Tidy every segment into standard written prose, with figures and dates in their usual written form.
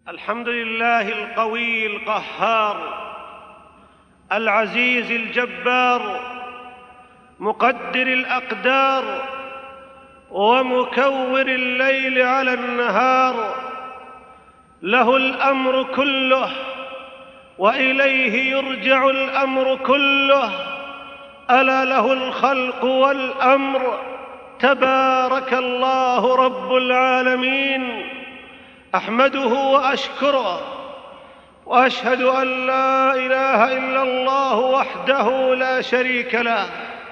الحمد لله القوي القهار العزيز الجبار مقدر الأقدار ومكور الليل على النهار، له الأمر كله وإليه يرجع الأمر كله، ألا له الخلق والأمر، تبارك الله رب العالمين. أحمده وأشكره وأشهد أن لا إله إلا الله وحده لا شريك له،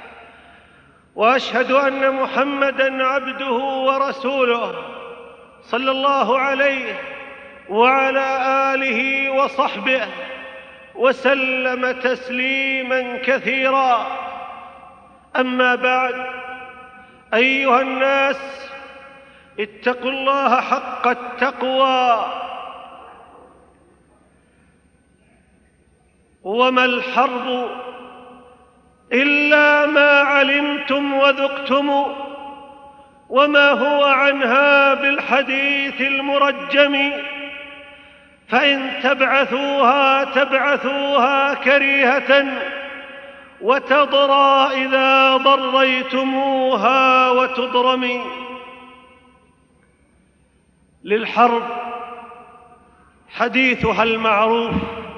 وأشهد أن محمدًا عبده ورسوله صلى الله عليه وعلى آله وصحبه وسلم تسليماً كثيراً. أما بعد، أيها الناس، اتقوا الله حق التقوى. وما الحرب إلا ما علمتم وذقتم، وما هو عنها بالحديث المرجم، فإن تبعثوها كريهة، وتضرى إذا ضريتموها وتضرمي. للحرب حديثها المعروف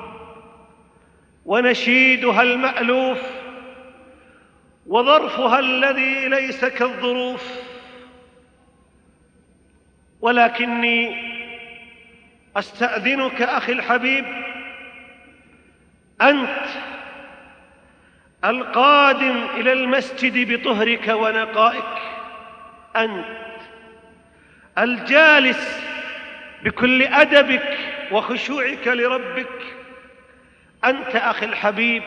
ونشيدها المألوف، وظرفها الذي ليس كالظروف. ولكني أستأذنك أخي الحبيب، أنت القادم إلى المسجد بطهرك ونقائك، أنت الجالس بكل أدبك وخشوعك لربك، أنت أخي الحبيب،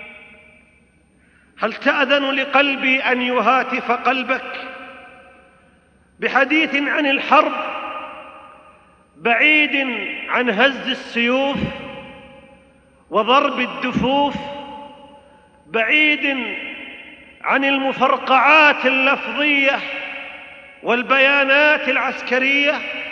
هل تأذن لقلبي أن يهاتف قلبك بحديث عن الحرب، بعيد عن هز السيوف وضرب الدفوف، بعيد عن المفرقعات اللفظية والبيانات العسكرية؟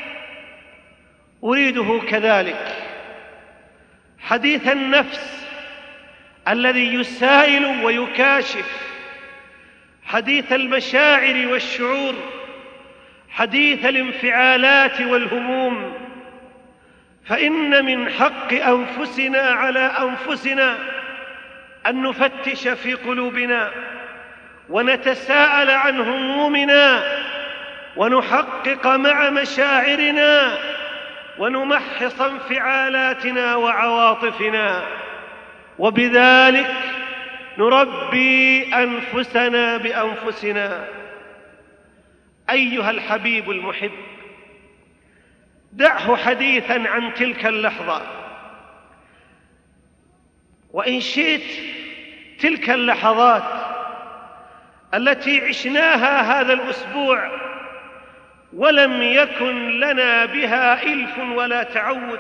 أريده كذلك حديث النفس الذي يسائل ويكاشف، حديث المشاعر والشعور، حديث الانفعالات والهموم. فإن من حق أنفسنا على أنفسنا أن نفتش في قلوبنا ونتساءل عن همومنا، ونحقق مع مشاعرنا، ونمحص انفعالاتنا وعواطفنا، وبذلك نربي أنفسنا بأنفسنا. أيها الحبيب المحب، دعه حديثاً عن تلك اللحظة، وإن شئت تلك اللحظات التي عشناها هذا الأسبوع ولم يكن لنا بها إلف ولا تعود.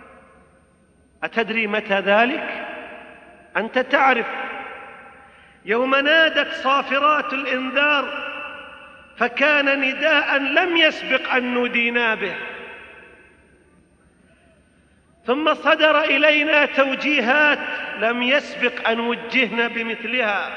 أتدري متى ذلك؟ أنت تعرف يوم نادت صافرات الإنذار، فكان نداء لم يسبق أن نودينا به، ثم صدر إلينا توجيهات لم يسبق أن وجهنا بمثلها،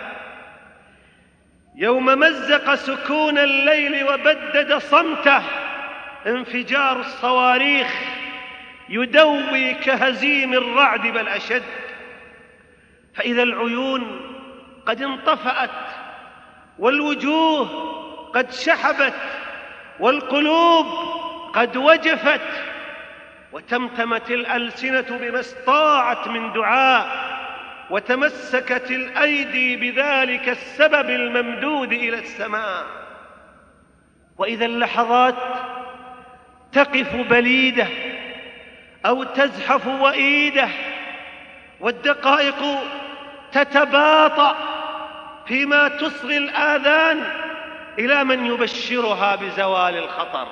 يوم مزق سكون الليل وبدد صمته انفجار الصواريخ يدوي كهزيم الرعد بل أشد. فإذا العيون قد انطفأت، والوجوه قد شحبت، والقلوب قد وجفت، وتمتمت الألسنة بما استطاعت من دعاء، وتمسكت الأيدي بذلك السبب الممدود إلى السماء، وإذا اللحظات تقف بليدة أو تزحف وئيدة، والدقائق تتباطأ فيما تصغي الآذان إلى من يبشرها بزوال الخطر.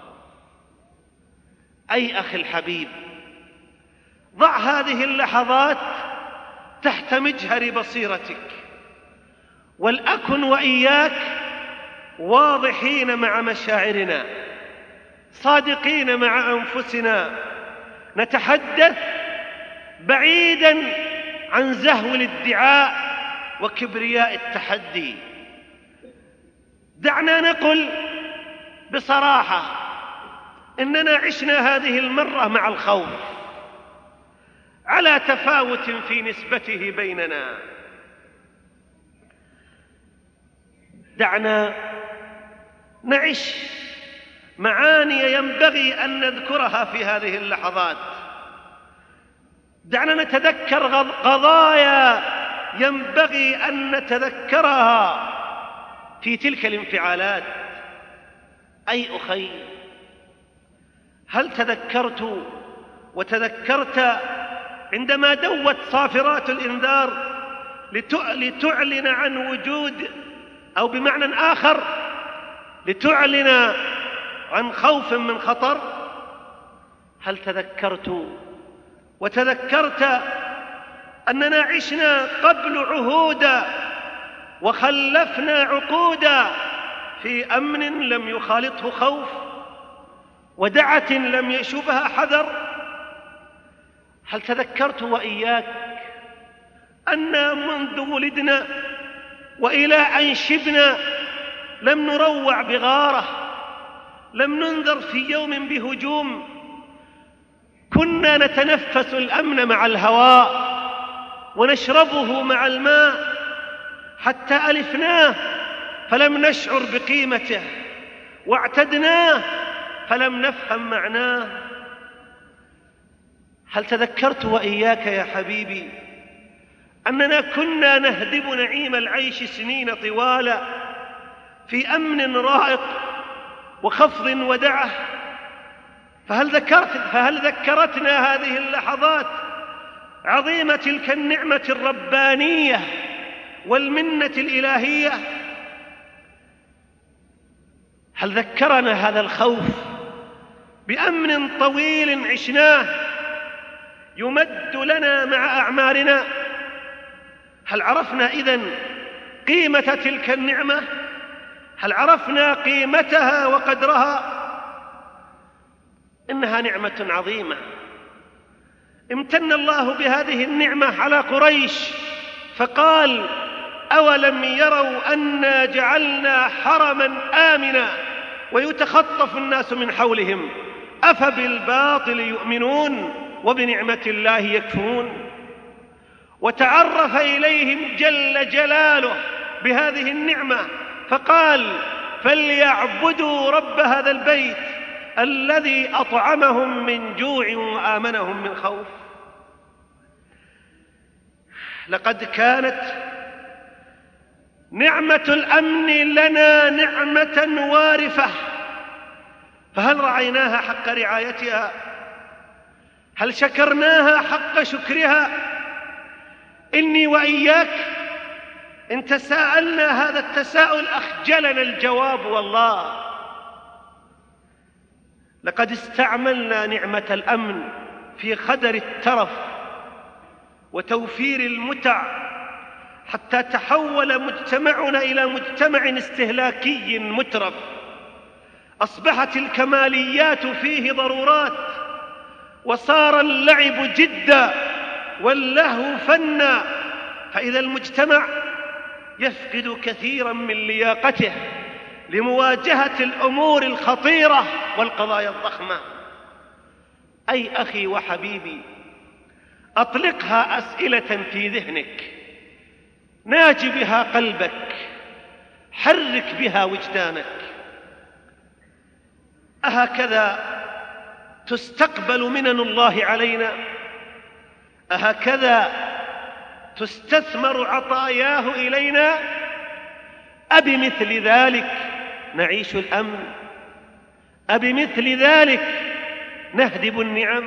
أي أخي الحبيب، ضع هذه اللحظات تحت مجهر بصيرتك، ولأكن وإياك واضحين مع مشاعرنا، صادقين مع أنفسنا، نتحدث بعيداً عن زهو الادعاء وكبرياء التحدي. دعنا نقل بصراحة إننا عشنا هذه المرة مع الخوف على تفاوت في نسبته بيننا. دعنا نعيش معاني ينبغي أن نذكرها في هذه اللحظات. دعنا نتذكر قضايا ينبغي أن نتذكرها في تلك الانفعالات. أي أخي، هل تذكرت وتذكرت عندما دوت صافرات الإنذار لتعلن عن وجود، أو بمعنى آخر لتعلن عن خوف من خطر؟ هل تذكرت وتذكرت أننا عشنا قبل عهودا وخلفنا عقودا في أمن لم يخالطه خوف، ودعة لم يشبها حذر؟ هل تذكرت وإياك أن منذ ولدنا وإلى أن شبنا لم نروع بغارة، لم ننذر في يوم بهجوم، كنا نتنفس الأمن مع الهواء ونشربه مع الماء حتى ألفناه فلم نشعر بقيمته، واعتدناه فلم نفهم معناه. هل تذكرت وإياك يا حبيبي أننا كنا نهدب نعيم العيش سنين طوال في أمن رائق وخفض ودعة؟ فهل ذكرتنا هذه اللحظات عظيمة تلك النعمة الربانية والمنة الإلهية؟ هل ذكرنا هذا الخوف بأمن طويل عشناه يمد لنا مع أعمارنا؟ هل عرفنا إذن قيمة تلك النعمة؟ هل عرفنا قيمتها وقدرها؟ إنها نعمة عظيمة امتن الله بهذه النعمة على قريش فقال: أولم يروا أنا جعلنا حرما آمنا ويتخطف الناس من حولهم أفبالباطل يؤمنون وبنعمة الله يكفرون. وتعرف إليهم جل جلاله بهذه النعمة فقال: فليعبدوا رب هذا البيت الذي أطعمهم من جوع وآمنهم من خوف. لقد كانت نعمة الأمن لنا نعمة وارفة، فهل رعيناها حق رعايتها؟ هل شكرناها حق شكرها؟ إني وإياك إن تساءلنا هذا التساؤل أخجلنا الجواب والله. لقد استعملنا نعمة الأمن في خدر الترف وتوفير المتع حتى تحول مجتمعنا إلى مجتمع استهلاكي مترف، أصبحت الكماليات فيه ضرورات، وصار اللعب جدا واللهو فنا، فإذا المجتمع يفقد كثيرا من لياقته لمواجهة الأمور الخطيرة والقضايا الضخمة. أي أخي وحبيبي، أطلقها أسئلة في ذهنك، ناج بها قلبك، حرك بها وجدانك. أهكذا تستقبل منن الله علينا؟ أهكذا تستثمر عطاياه إلينا؟ أبمثل ذلك نعيش الأمن؟ أبمثل ذلك نهدب النعم؟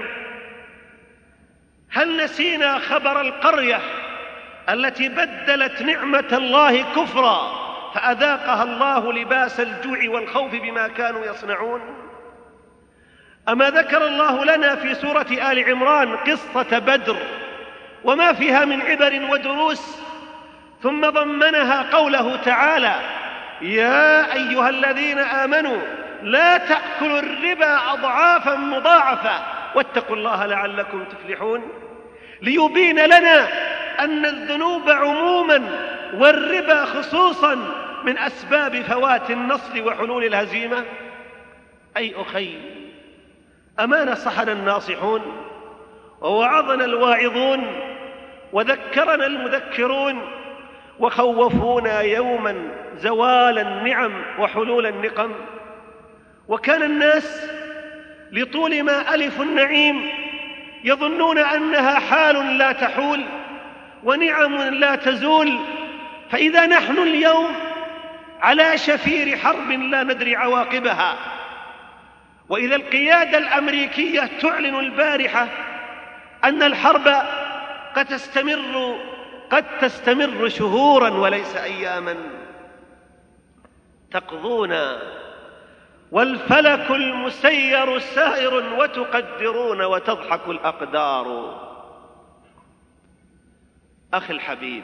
هل نسينا خبر القرية التي بدلت نعمة الله كفرا فأذاقها الله لباس الجوع والخوف بما كانوا يصنعون؟ أما ذكر الله لنا في سورة آل عمران قصة بدر وما فيها من عبر ودروس، ثم ضمنها قوله تعالى: يا أيها الذين آمنوا لا تأكلوا الربا أضعافا مضاعفة واتقوا الله لعلكم تفلحون، ليبين لنا أن الذنوب عموما والربا خصوصا من أسباب فوات النصر وحلول الهزيمة. أي أخي، أما نصحنا الناصحون ووعظنا الواعظون وذكرنا المذكرون وخوفونا يوما زوال النعم وحلول النقم، وكان الناس لطول ما ألفوا النعيم يظنون أنها حال لا تحول ونعم لا تزول، فإذا نحن اليوم على شفير حرب لا ندري عواقبها، وإذا القيادة الأمريكية تعلن البارحة أن الحرب قد تستمر شهورا وليس أياما، تقضون والفلك المسير سائر وتقدرون وتضحك الأقدار. أخي الحبيب،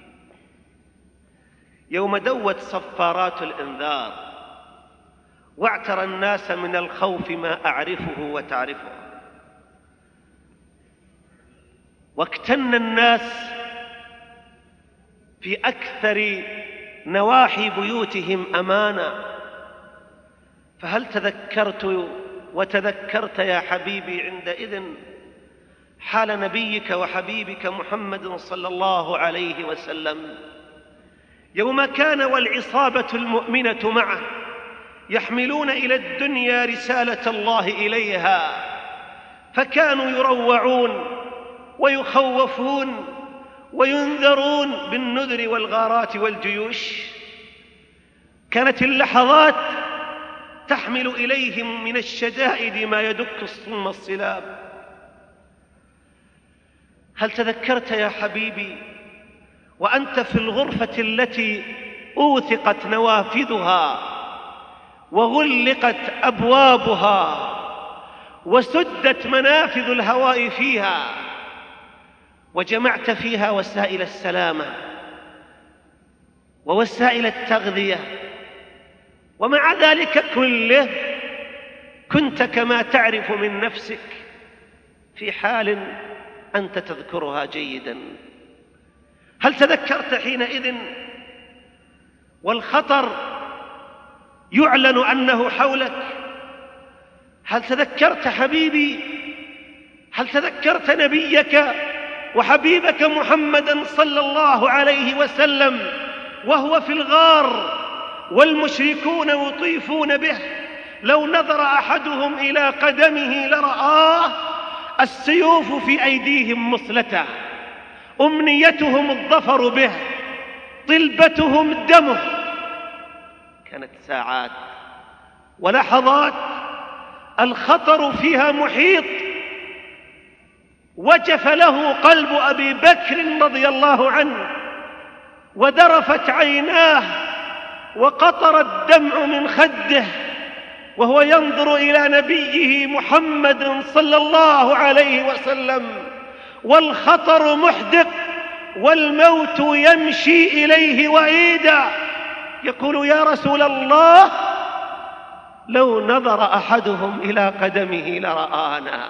يوم دوت صفارات الإنذار واعترى الناس من الخوف ما أعرفه وتعرفه، واكتن الناس في أكثر نواحي بيوتهم أمانا، فهل تذكرت وتذكرت يا حبيبي عندئذ حال نبيك وحبيبك محمد صلى الله عليه وسلم يوم كان والعصابة المؤمنة معه يحملون إلى الدنيا رسالة الله إليها، فكانوا يروعون ويخوفون وينذرون بالنذر والغارات والجيوش. كانت اللحظات تحمل إليهم من الشدائد ما يدك الصم الصلاب. هل تذكرت يا حبيبي وأنت في الغرفة التي أوثقت نوافذها وغلقت أبوابها وسدت منافذ الهواء فيها وجمعت فيها وسائل السلامة ووسائل التغذية، ومع ذلك كله كنت كما تعرف من نفسك في حال أنت تذكرها جيدا؟ هل تذكرت حينئذ والخطر يعلن أنه حولك؟ هل تذكرت حبيبي؟ هل تذكرت نبيك وحبيبك محمدا صلى الله عليه وسلم وهو في الغار والمشركون يطيفون به؟ لو نظر أحدهم إلى قدمه لرآه، السيوف في أيديهم مثلته، أمنيتهم الظفر به، طلبتهم دمه. كانت ساعات ولحظات الخطر فيها محيط، وجف له قلب أبي بكر رضي الله عنه وذرفت عيناه وقطر الدمع من خده وهو ينظر إلى نبيه محمد صلى الله عليه وسلم، والخطر محدق والموت يمشي إليه وعيدا، يقول: يا رسول الله، لو نظر أحدهم إلى قدمه لرآنا.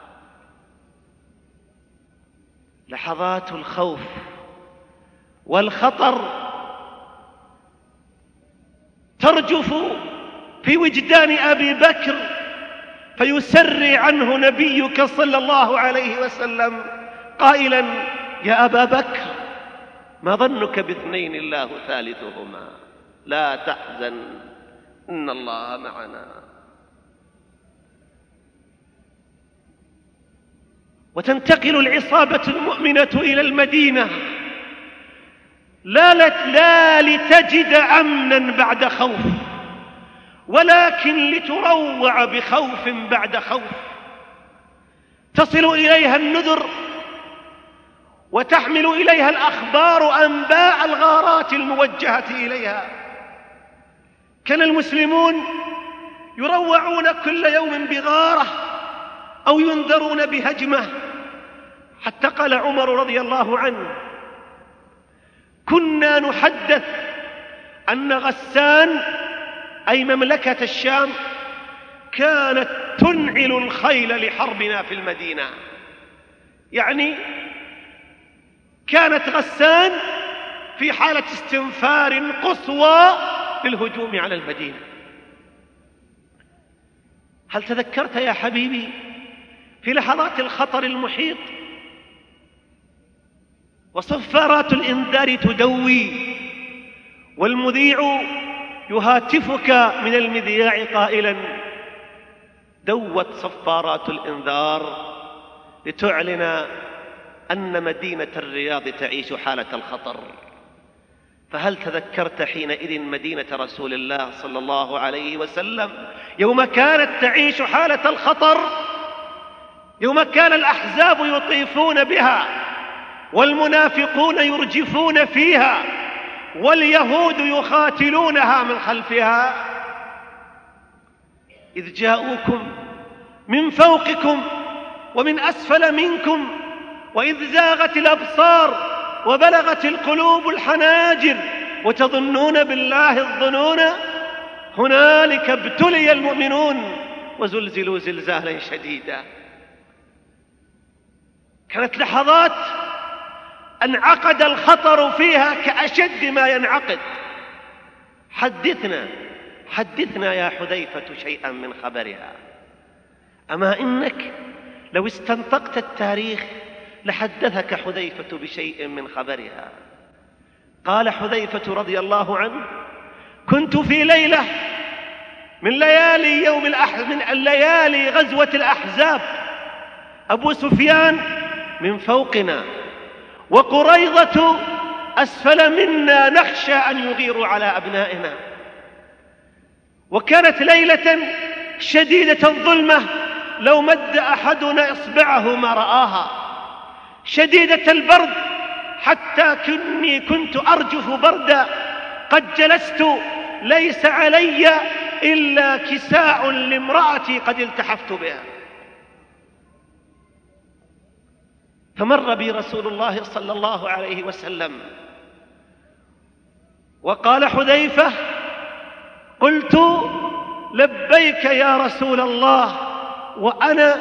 لحظات الخوف والخطر ترجف في وجدان أبي بكر، فيسري عنه نبيك صلى الله عليه وسلم قائلا: يا أبا بكر، ما ظنك باثنين الله ثالثهما، لا تحزن إن الله معنا. وتنتقل العصابة المؤمنة إلى المدينة لا لتجد أمنا بعد خوف، ولكن لتروع بخوف بعد خوف. تصل إليها النذر وتحمل إليها الأخبار أنباء الغارات الموجهة إليها. كان المسلمون يروعون كل يوم بغارة أو ينذرون بهجمة، حتى قال عمر رضي الله عنه: كنا نحدث أن غسان، أي مملكة الشام، كانت تنعل الخيل لحربنا في المدينة. يعني كانت غسان في حالة استنفار قصوى للهجوم على المدينة. هل تذكرت يا حبيبي في لحظات الخطر المحيط وصفارات الإنذار تدوي والمذيع يهاتفك من المذياع قائلا: دوت صفارات الإنذار لتعلن أن مدينة الرياض تعيش حالة الخطر. فهل تذكرت حينئذ مدينة رسول الله صلى الله عليه وسلم يوم كانت تعيش حالة الخطر، يوم كان الأحزاب يطيفون بها والمنافقون يرجفون فيها واليهود يقاتلونها من خلفها، إذ جاءوكم من فوقكم ومن أسفل منكم، وإذ زاغت الأبصار وبلغت القلوب الحناجر وتظنون بالله الظنون، هنالك ابتلي المؤمنون وزلزلوا زلزالا شديدا. كانت لحظات انعقد الخطر فيها كأشد ما ينعقد. حدثنا يا حذيفة شيئا من خبرها. أما إنك لو استنطقت التاريخ لحدثك حذيفة بشيء من خبرها. قال حذيفة رضي الله عنه: كنت في ليلة من ليالي غزوة الأحزاب، أبو سفيان من فوقنا وقريظة أسفل منا، نخشى أن يغيروا على أبنائنا. وكانت ليلة شديدة الظلمة، لو مد أحدنا إصبعه ما رآها، شديدة البرد حتى كنت أرجف بردا، قد جلست ليس علي إلا كساء لامرأتي قد التحفت بها. فمر بي رسول الله صلى الله عليه وسلم وقال: حذيفة. قلت: لبيك يا رسول الله، وأنا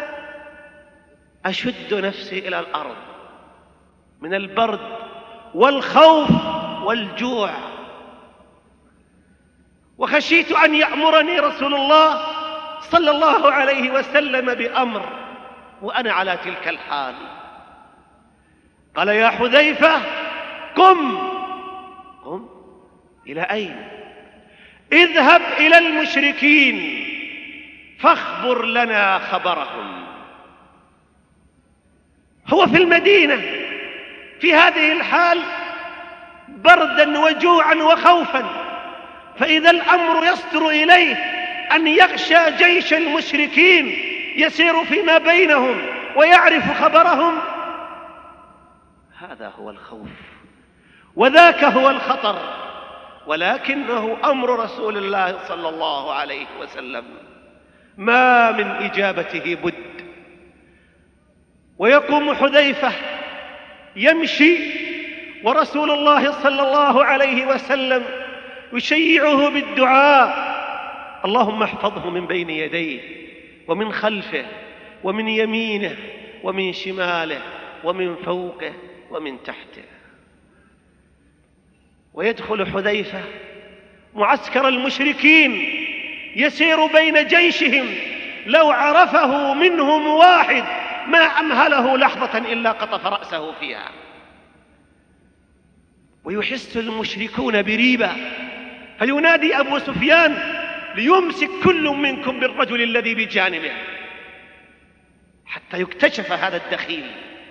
أشد نفسي إلى الأرض من البرد والخوف والجوع، وخشيت أن يأمرني رسول الله صلى الله عليه وسلم بأمر وأنا على تلك الحال. قال: يا حذيفة قم. إلى أين؟ اذهب إلى المشركين فاخبر لنا خبرهم. هو في المدينة في هذه الحال بردا وجوعا وخوفا، فإذا الأمر يصدر إليه أن يغشى جيش المشركين يسير فيما بينهم ويعرف خبرهم، هذا هو الخوف وذاك هو الخطر. ولكنه أمر رسول الله صلى الله عليه وسلم ما من إجابته بد. ويقوم حذيفة يمشي ورسول الله صلى الله عليه وسلم يشيعه بالدعاء: اللهم احفظه من بين يديه ومن خلفه ومن يمينه ومن شماله ومن فوقه ومن تحته. ويدخل حذيفة معسكر المشركين يسير بين جيشهم، لو عرفه منهم واحد ما أمهله لحظة إلا قطف رأسه فيها. ويحس المشركون بريبة، فينادي أبو سفيان: ليمسك كل منكم بالرجل الذي بجانبه، حتى يكتشف هذا الدخيل.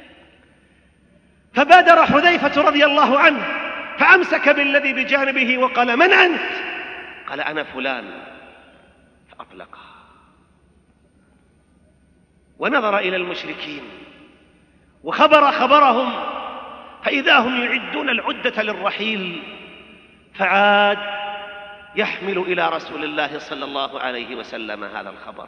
فبادر حذيفة رضي الله عنه فأمسك بالذي بجانبه وقال: من أنت؟ قال: أنا فلان. فأطلقه ونظر إلى المشركين خبرهم، فإذا هم يعدون العدة للرحيل، فعاد يحمل إلى رسول الله صلى الله عليه وسلم هذا الخبر.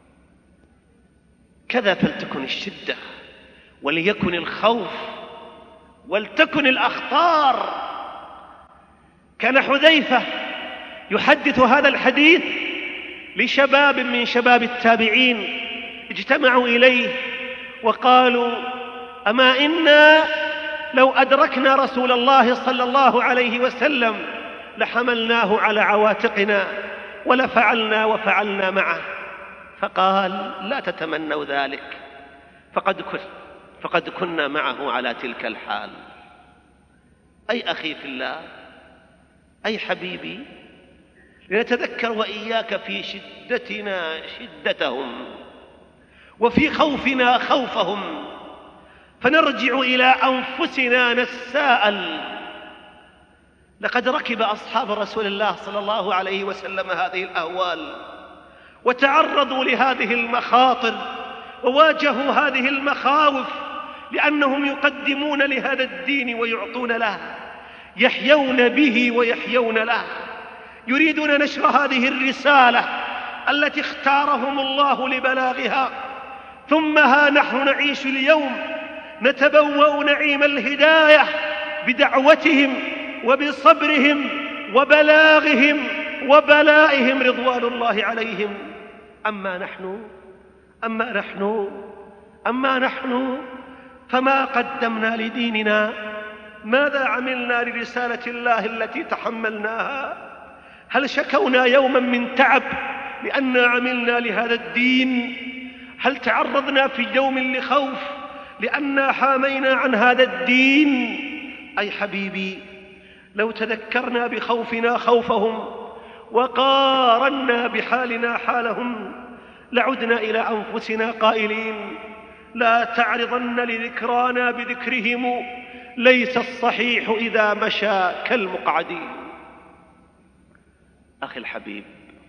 كذا فلتكن الشدة وليكن الخوف ولتكن الأخطار. كان حذيفة يحدث هذا الحديث لشباب من شباب التابعين اجتمعوا إليه وقالوا: أما إنا لو أدركنا رسول الله صلى الله عليه وسلم لحملناه على عواتقنا ولفعلنا وفعلنا معه. فقال: لا تتمنوا ذلك، فقد كنا معه على تلك الحال. أي أخي في الله، أي حبيبي، لنتذكر وإياك في شدتنا شدتهم وفي خوفنا خوفهم، فنرجع إلى أنفسنا نتساءل: لقد ركب أصحاب رسول الله صلى الله عليه وسلم هذه الأهوال وتعرضوا لهذه المخاطر وواجهوا هذه المخاوف، لأنهم يقدمون لهذا الدين ويعطون له، يحيون به ويحيون له، يريدون نشر هذه الرسالة التي اختارهم الله لبلاغها. ثم ها نحن نعيش اليوم نتبوأ نعيم الهداية بدعوتهم وبصبرهم وبلاغهم وبلائهم رضوان الله عليهم. أما نحن فما قدمنا لديننا؟ ماذا عملنا لرسالة الله التي تحملناها؟ هل شكونا يوما من تعب لأننا عملنا لهذا الدين؟ هل تعرضنا في يوم لخوف لأننا حامينا عن هذا الدين؟ أي حبيبي، لو تذكرنا بخوفنا خوفهم وقارنا بحالنا حالهم لعدنا إلى أنفسنا قائلين: لا تعرضن لذكرانا بذكرهم، ليس الصحيح إذا مشى كالمقعدين. أخي الحبيب،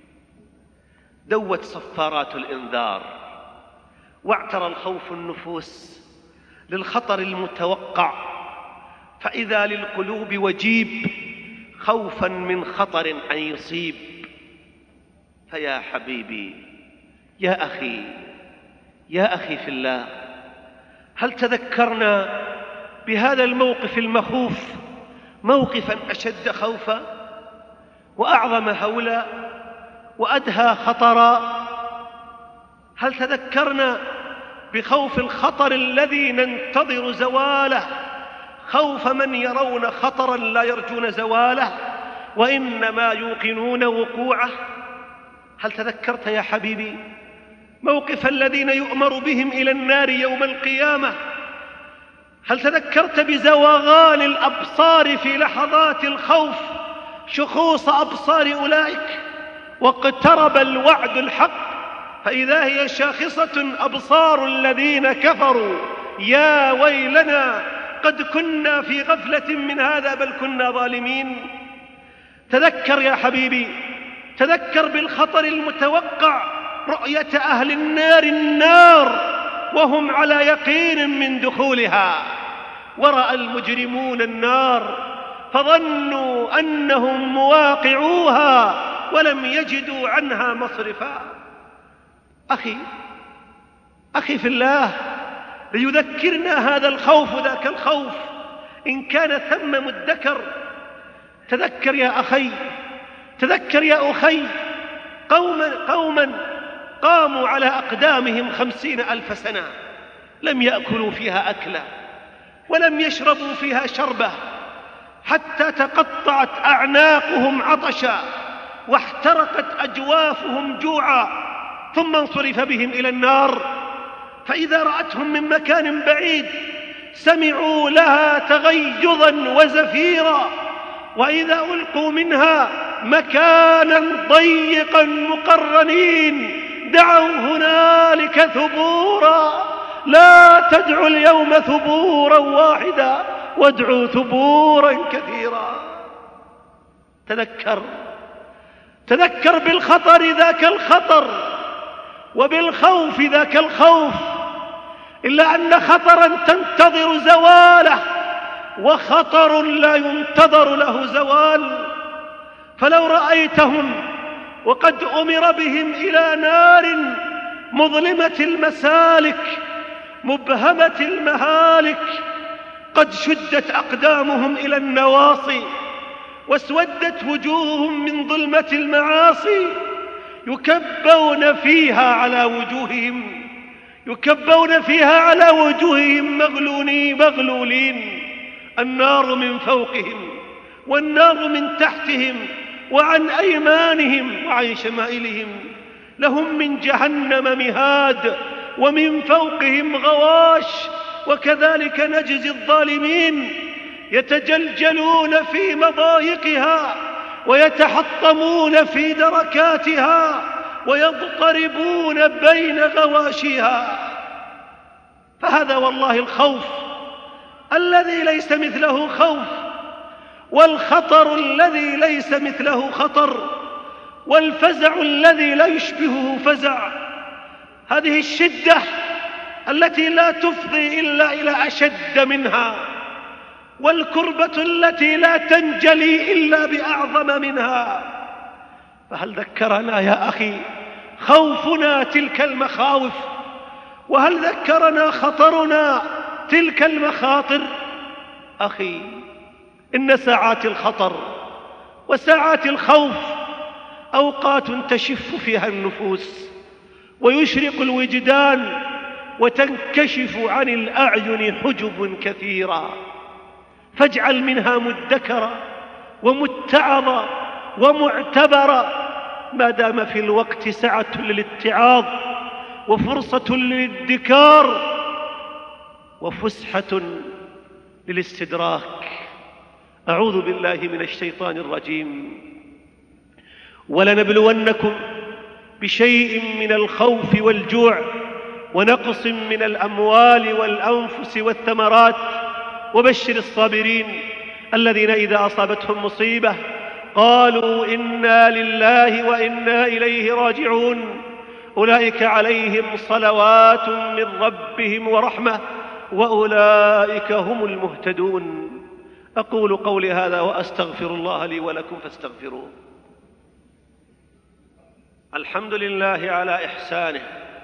دوت صفارات الإنذار واعترى الخوف النفوس للخطر المتوقع، فإذا للقلوب وجيب خوفا من خطر أن يصيب. فيا حبيبي، يا أخي في الله، هل تذكرنا بهذا الموقف المخوف موقفا أشد خوفا وأعظم هولا وأدهى خطرا؟ هل تذكرنا بخوف الخطر الذي ننتظر زواله، خوف من يرون خطرا لا يرجون زواله وإنما يوقنون وقوعه؟ هل تذكرت يا حبيبي موقف الذين يؤمر بهم إلى النار يوم القيامة؟ هل تذكرت بزوغان الأبصار في لحظات الخوف شخوص أبصار أولئك، واقترب الوعد الحق فإذا هي شاخصة أبصار الذين كفروا؟ يا ويلنا قد كنا في غفلة من هذا بل كنا ظالمين. تذكر يا حبيبي، تذكر بالخطر المتوقع رؤية أهل النار وهم على يقين من دخولها، ورأى المجرمون النار فظنوا أنهم مواقعوها ولم يجدوا عنها مصرفا. أخي في الله، ليذكرنا هذا الخوف ذاك الخوف إن كان ثم مدكر. تذكر يا أخي، تذكر يا أخي قوما قاموا على أقدامهم 50,000 سنة، لم يأكلوا فيها أكلة ولم يشربوا فيها شربة، حتى تقطعت أعناقهم عطشا واحترقت أجوافهم جوعا، ثم انصرف بهم إلى النار، فإذا رأتهم من مكان بعيد سمعوا لها تغيظا وزفيرا، وإذا ألقوا منها مكانا ضيقا مقرنين دعوا هنالك ثبورا. لا تدعوا اليوم ثبورا واحدا وادعوا ثبورا كثيرا. تذكر بالخطر ذاك الخطر وبالخوف ذاك الخوف، إلا أن خطرا تنتظر زواله وخطر لا ينتظر له زوال. فلو رأيتهم وقد أمر بهم إلى نار مظلمة المسالك مبهمة المهالك، قد شدت أقدامهم إلى النواصي واسودت وجوههم من ظلمة المعاصي، يكبون فيها على وجوههم مغلولين، النار من فوقهم والنار من تحتهم وعن أيمانهم وعن شمائلهم، لهم من جهنم مهاد ومن فوقهم غواش. وكذلك نجزي الظالمين، يتجلجلون في مضايقها ويتحطمون في دركاتها ويضطربون بين غواشها. فهذا والله الخوف الذي ليس مثله خوف، والخطر الذي ليس مثله خطر، والفزع الذي لا يشبهه فزع. هذه الشدة التي لا تفضي إلا إلى أشد منها، والكربة التي لا تنجلي إلا بأعظم منها. فهل ذكرنا يا أخي خوفنا تلك المخاوف؟ وهل ذكرنا خطرنا تلك المخاطر؟ أخي، إن ساعات الخطر وساعات الخوف أوقات تشف فيها النفوس ويشرق الوجدان وتنكشف عن الأعين حجب كثيرة، فاجعل منها مدكرة ومتعظة ومعتبرة ما دام في الوقت سعة للاتعاظ وفرصة للادكار وفسحة للاستدراك. أعوذ بالله من الشيطان الرجيم. ولنبلونكم بشيء من الخوف والجوع ونقص من الأموال والأنفس والثمرات وبشر الصابرين الذين إذا أصابتهم مصيبة قالوا إنا لله وإنا إليه راجعون أولئك عليهم صلوات من ربهم ورحمة وأولئك هم المهتدون. أقول قولي هذا وأستغفر الله لي ولكم فاستغفروه. الحمد لله على إحسانه،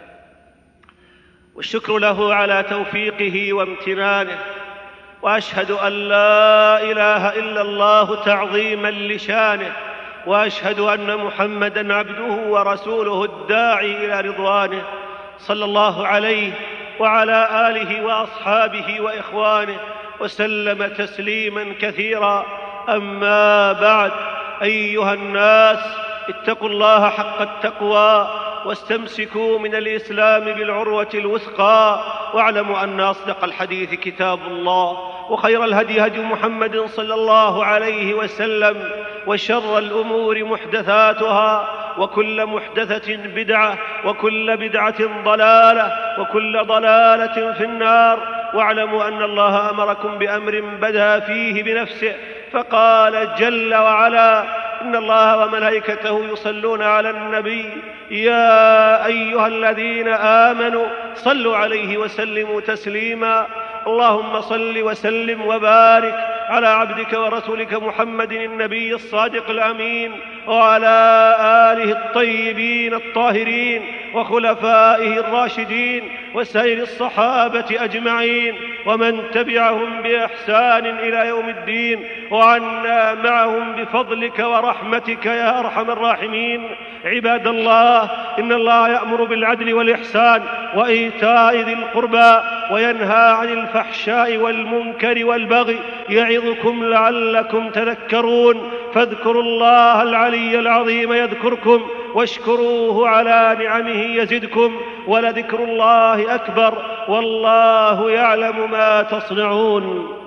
والشكر له على توفيقه وامتنانه، وأشهد أن لا إله إلا الله تعظيما لشانه، وأشهد أن محمدًا عبده ورسوله الداعي إلى رضوانه، صلى الله عليه وعلى آله وأصحابه وإخوانه وسلم تسليما كثيرا. أما بعد، أيها الناس، اتقوا الله حق التقوى واستمسكوا من الإسلام بالعروة الوثقى، واعلموا أن أصدق الحديث كتاب الله، وخير الهدي هدي محمد صلى الله عليه وسلم، وشر الأمور محدثاتها، وكل محدثة بدعة، وكل بدعة ضلالة، وكل ضلالة في النار. واعلموا أن الله أمركم بأمر بدأ فيه بنفسه فقال جل وعلا: إن الله وملائكته يصلون على النبي يا أيها الذين آمنوا صلوا عليه وسلموا تسليما. اللهم صل وسلم وبارك على عبدك ورسولك محمد النبي الصادق الأمين، وعلى آله الطيبين الطاهرين وخلفائه الراشدين وسائر الصحابة أجمعين، ومن تبعهم بإحسان إلى يوم الدين، وعنا معهم بفضلك ورحمتك يا أرحم الراحمين. عباد الله، إن الله يأمر بالعدل والإحسان وإيتاء ذي القربى وينهى عن الفحشاء والمنكر والبغي يعظكم لعلكم تذكرون. فاذكروا الله العلي العظيم يذكركم، واشكروه على نعمه يزدكم، ولذكر الله أكبر، والله يعلم ما تصنعون.